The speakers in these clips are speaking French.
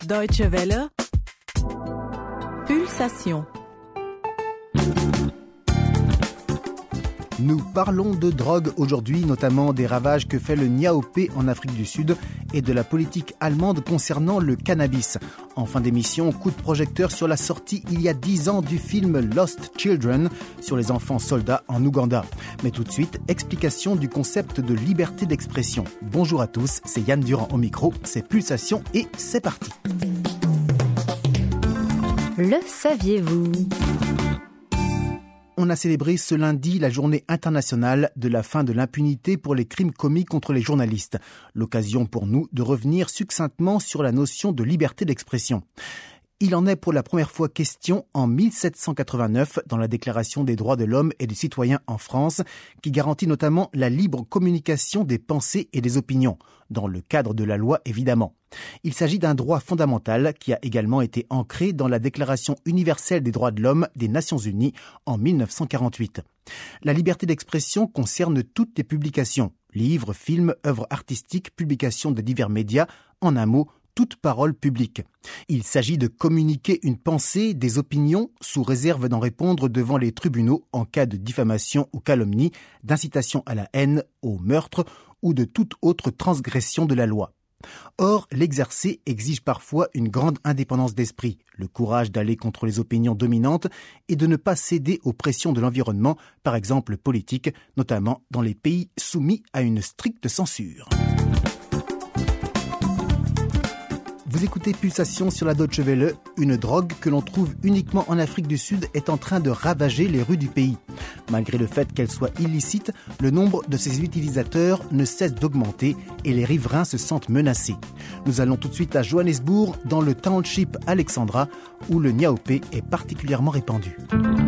Deutsche Welle. Pulsation. Nous parlons de drogue aujourd'hui, notamment des ravages que fait le Niaope en Afrique du Sud et de la politique allemande concernant le cannabis. En fin d'émission, coup de projecteur sur la sortie il y a 10 ans du film Lost Children sur les enfants soldats en Ouganda. Mais tout de suite, explication du concept de liberté d'expression. Bonjour à tous, c'est Yann Durand au micro, c'est Pulsation et c'est parti. Le saviez-vous ? On a célébré ce lundi la journée internationale de la fin de l'impunité pour les crimes commis contre les journalistes. L'occasion pour nous de revenir succinctement sur la notion de liberté d'expression. Il en est pour la première fois question en 1789 dans la Déclaration des droits de l'homme et du citoyen en France, qui garantit notamment la libre communication des pensées et des opinions, dans le cadre de la loi évidemment. Il s'agit d'un droit fondamental qui a également été ancré dans la Déclaration universelle des droits de l'homme des Nations Unies en 1948. La liberté d'expression concerne toutes les publications, livres, films, œuvres artistiques, publications de divers médias, en un mot, toute parole publique. Il s'agit de communiquer une pensée, des opinions, sous réserve d'en répondre devant les tribunaux en cas de diffamation ou calomnie, d'incitation à la haine, au meurtre ou de toute autre transgression de la loi. Or, l'exercer exige parfois une grande indépendance d'esprit, le courage d'aller contre les opinions dominantes et de ne pas céder aux pressions de l'environnement, par exemple politique, notamment dans les pays soumis à une stricte censure. Vous écoutez Pulsation sur la Deutsche Welle. Une drogue que l'on trouve uniquement en Afrique du Sud est en train de ravager les rues du pays. Malgré le fait qu'elle soit illicite, le nombre de ses utilisateurs ne cesse d'augmenter et les riverains se sentent menacés. Nous allons tout de suite à Johannesburg, dans le township Alexandra, où le Niaope est particulièrement répandu.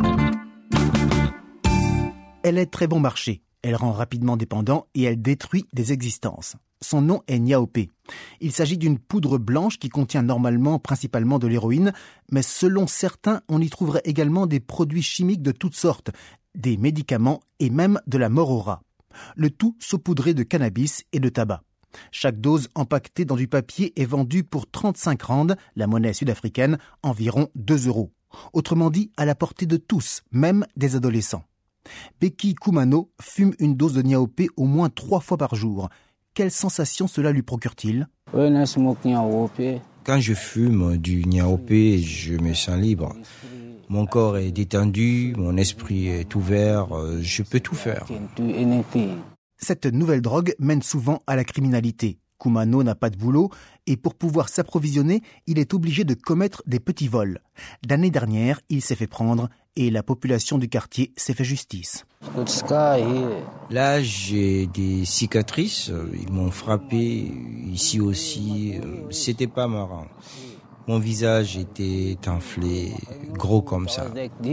Elle est très bon marché. Elle rend rapidement dépendant et elle détruit des existences. Son nom est Niaope. Il s'agit d'une poudre blanche qui contient normalement principalement de l'héroïne, mais selon certains, on y trouverait également des produits chimiques de toutes sortes, des médicaments et même de la morora. Le tout saupoudré de cannabis et de tabac. Chaque dose empaquetée dans du papier est vendue pour 35 rand, la monnaie sud-africaine, environ 2 €. Autrement dit, à la portée de tous, même des adolescents. Becky Kumano fume une dose de Niaope au moins 3 fois par jour. Quelle sensation cela lui procure-t-il ? Quand je fume du Niaope, je me sens libre. Mon corps est détendu, mon esprit est ouvert, je peux tout faire. Cette nouvelle drogue mène souvent à la criminalité. Kumano n'a pas de boulot et pour pouvoir s'approvisionner, il est obligé de commettre des petits vols. L'année dernière, il s'est fait prendre et la population du quartier s'est fait justice. Là, j'ai des cicatrices, ils m'ont frappé, ici aussi, c'était pas marrant. Mon visage était enflé, gros comme ça.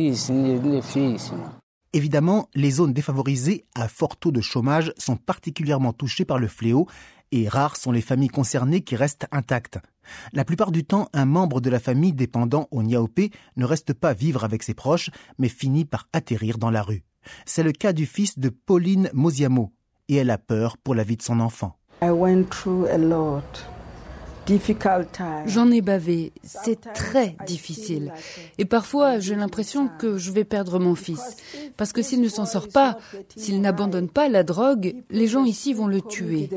Évidemment, les zones défavorisées à fort taux de chômage sont particulièrement touchées par le fléau et rares sont les familles concernées qui restent intactes. La plupart du temps, un membre de la famille dépendant au Niaope ne reste pas vivre avec ses proches, mais finit par atterrir dans la rue. C'est le cas du fils de Pauline Mosiamo et elle a peur pour la vie de son enfant. J'en ai bavé, c'est très difficile. Et parfois, j'ai l'impression que je vais perdre mon fils. Parce que s'il ne s'en sort pas, s'il n'abandonne pas la drogue, les gens ici vont le tuer.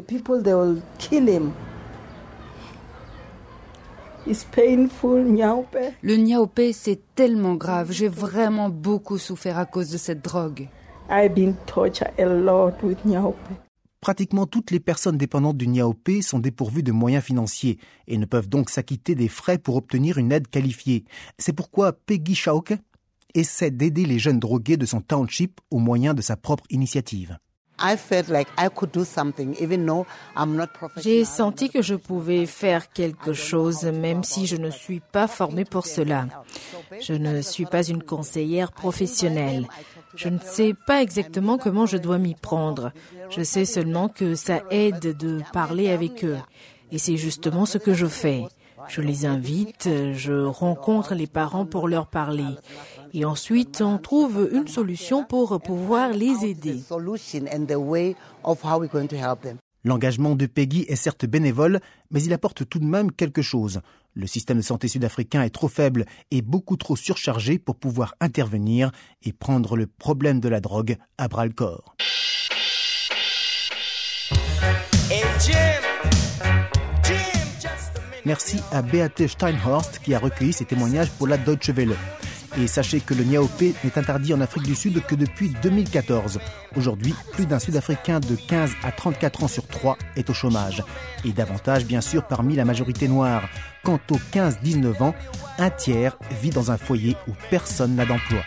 Le Niaope, c'est tellement grave. J'ai vraiment beaucoup souffert à cause de cette drogue. Pratiquement toutes les personnes dépendantes du Niaope sont dépourvues de moyens financiers et ne peuvent donc s'acquitter des frais pour obtenir une aide qualifiée. C'est pourquoi Peggy Schauke essaie d'aider les jeunes drogués de son township au moyen de sa propre initiative. J'ai senti que je pouvais faire quelque chose, même si je ne suis pas formée pour cela. Je ne suis pas une conseillère professionnelle. Je ne sais pas exactement comment je dois m'y prendre. Je sais seulement que ça aide de parler avec eux. Et c'est justement ce que je fais. Je les invite, je rencontre les parents pour leur parler. Et ensuite, on trouve une solution pour pouvoir les aider. L'engagement de Peggy est certes bénévole, mais il apporte tout de même quelque chose. Le système de santé sud-africain est trop faible et beaucoup trop surchargé pour pouvoir intervenir et prendre le problème de la drogue à bras-le-corps. Merci à Beate Steinhorst qui a recueilli ces témoignages pour la Deutsche Welle. Et sachez que le niaoupé n'est interdit en Afrique du Sud que depuis 2014. Aujourd'hui, plus d'un Sud-Africain de 15 à 34 ans sur 3 est au chômage. Et davantage, bien sûr, parmi la majorité noire. Quant aux 15-19 ans, un tiers vit dans un foyer où personne n'a d'emploi.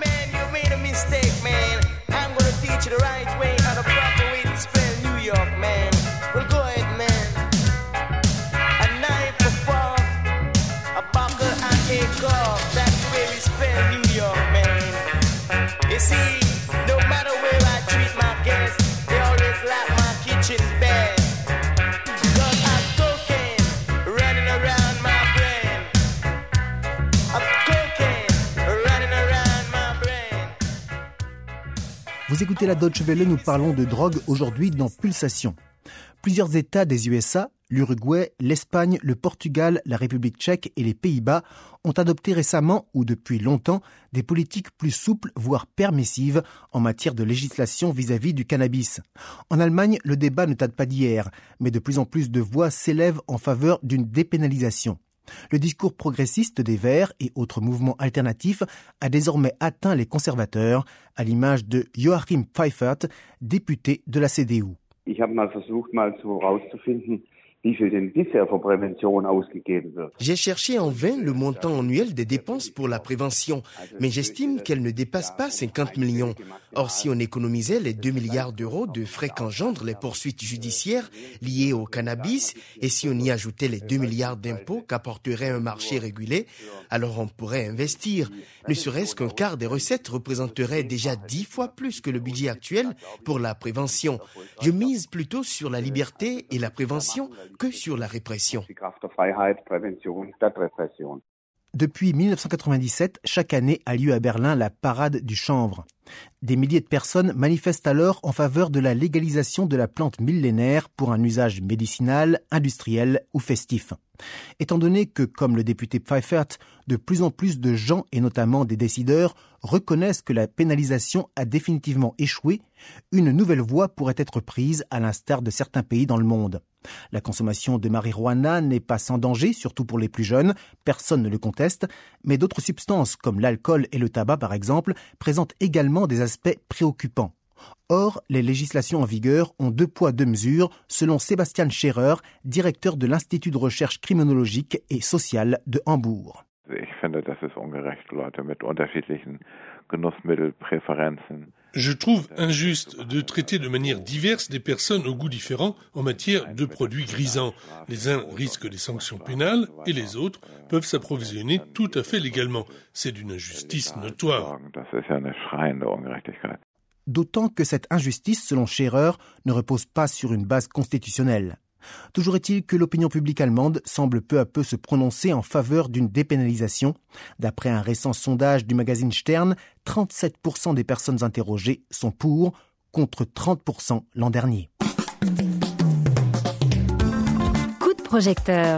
Vous écoutez la Deutsche Welle, nous parlons de drogue aujourd'hui dans Pulsation. Plusieurs États des USA, l'Uruguay, l'Espagne, le Portugal, la République tchèque et les Pays-Bas ont adopté récemment ou depuis longtemps des politiques plus souples, voire permissives en matière de législation vis-à-vis du cannabis. En Allemagne, le débat ne date pas d'hier, mais de plus en plus de voix s'élèvent en faveur d'une dépénalisation. Le discours progressiste des Verts et autres mouvements alternatifs a désormais atteint les conservateurs, à l'image de Joachim Pfeifert, député de la CDU. J'ai cherché en vain le montant annuel des dépenses pour la prévention, mais j'estime qu'elle ne dépasse pas 50 millions. Or, si on économisait les 2 milliards d'euros de frais qu'engendrent les poursuites judiciaires liées au cannabis, et si on y ajoutait les 2 milliards d'impôts qu'apporterait un marché régulé, alors on pourrait investir. Ne serait-ce qu'un quart des recettes représenterait déjà 10 fois plus que le budget actuel pour la prévention. Je mise plutôt sur la liberté et la prévention que sur la répression. Depuis 1997, chaque année a lieu à Berlin la parade du chanvre. Des milliers de personnes manifestent alors en faveur de la légalisation de la plante millénaire pour un usage médicinal, industriel ou festif. Étant donné que, comme le député Pfeifert, de plus en plus de gens, et notamment des décideurs, reconnaissent que la pénalisation a définitivement échoué, une nouvelle voie pourrait être prise à l'instar de certains pays dans le monde. La consommation de marijuana n'est pas sans danger, surtout pour les plus jeunes, personne ne le conteste, mais d'autres substances comme l'alcool et le tabac par exemple présentent également des aspects préoccupants. Or, les législations en vigueur ont 2 poids 2 mesures, selon Sebastian Scherer, directeur de l'Institut de recherche criminologique et sociale de Hambourg. Je trouve injuste de traiter de manière diverse des personnes aux goûts différents en matière de produits grisants. Les uns risquent des sanctions pénales et les autres peuvent s'approvisionner tout à fait légalement. C'est d'une injustice notoire. D'autant que cette injustice, selon Scherer, ne repose pas sur une base constitutionnelle. Toujours est-il que l'opinion publique allemande semble peu à peu se prononcer en faveur d'une dépénalisation. D'après un récent sondage du magazine Stern, 37% des personnes interrogées sont pour, contre 30% l'an dernier. Coup de projecteur.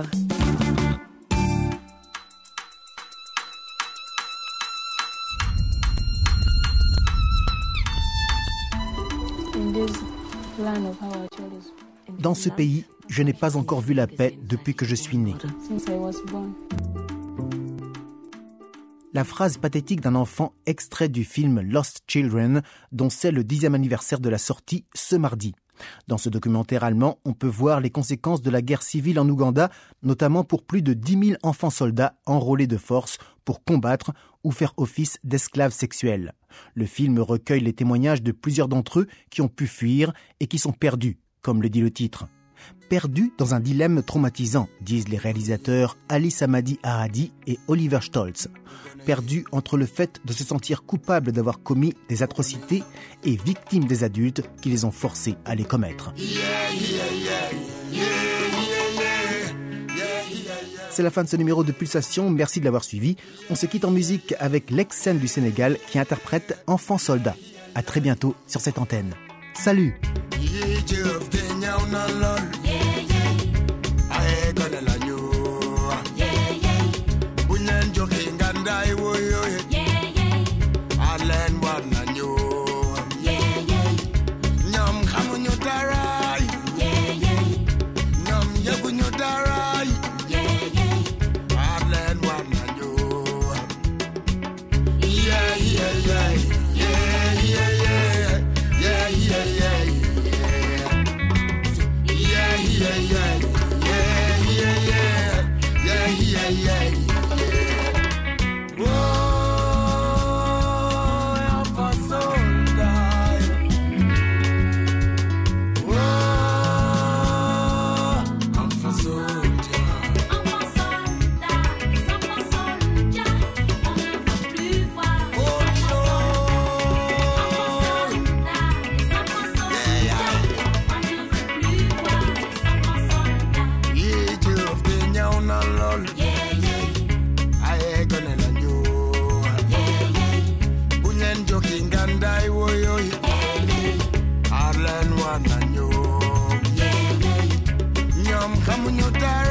Dans ce pays, je n'ai pas encore vu la paix depuis que je suis né. La phrase pathétique d'un enfant extrait du film Lost Children, dont c'est le 10e anniversaire de la sortie ce mardi. Dans ce documentaire allemand, on peut voir les conséquences de la guerre civile en Ouganda, notamment pour plus de 10 000 enfants soldats enrôlés de force pour combattre ou faire office d'esclaves sexuels. Le film recueille les témoignages de plusieurs d'entre eux qui ont pu fuir et qui sont perdus, comme le dit le titre. Perdus dans un dilemme traumatisant, disent les réalisateurs Ali Samadi Ahadi et Oliver Stolz. Perdus entre le fait de se sentir coupable d'avoir commis des atrocités et victimes des adultes qui les ont forcés à les commettre. C'est la fin de ce numéro de Pulsation, merci de l'avoir suivi. On se quitte en musique avec l'ex-scène du Sénégal qui interprète Enfant Soldat. À très bientôt sur cette antenne. Salut! Kamunyota